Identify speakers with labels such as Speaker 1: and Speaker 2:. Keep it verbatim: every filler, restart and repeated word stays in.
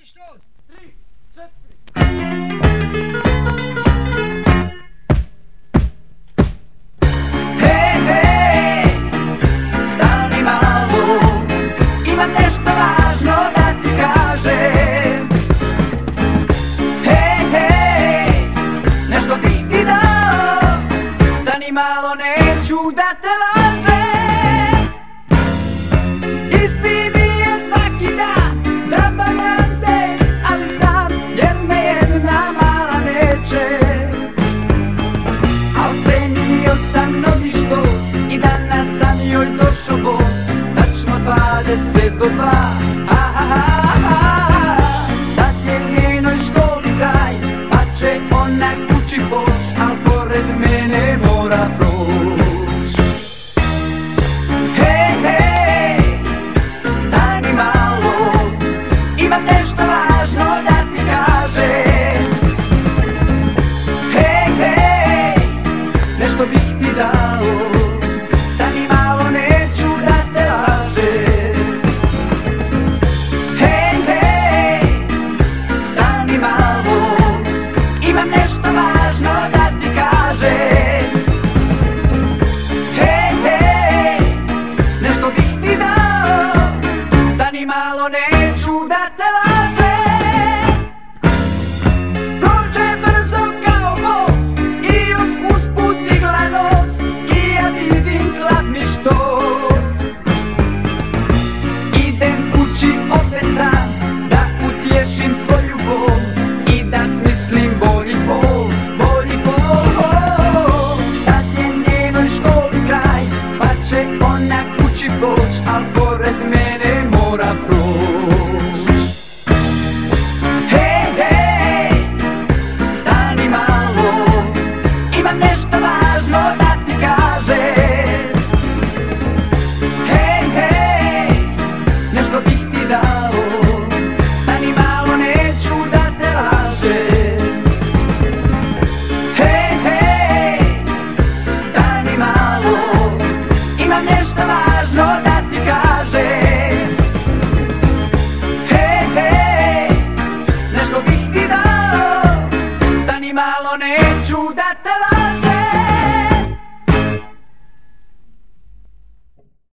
Speaker 1: štos, tri, četiri.
Speaker 2: Hej, hej, stani malo, imam nešto važno da ti kažem. Hej, hej, nešto bih ti dao, stani malo, neću da te lažem. Isti mi je svaki dan, zabavljam se, ali sam, jer me jedna mala neće. Al prenio sam novi štos i danas sam joj došao bos. Tačno dvadeset do dva, tad je njenoj školi kraj, pa će ona kući poć, al pored mene mora proć. Hej, hej, stani malo, imam nešto važno da ti kažem. Hej, hej, nešto bih ti dao, stani malo, neću da te lažem. Hej, hej, stani malo, imam nešto važno da ti kažem. Hej, hej, nešto bih ti dao, stani malo, neću da te lažem.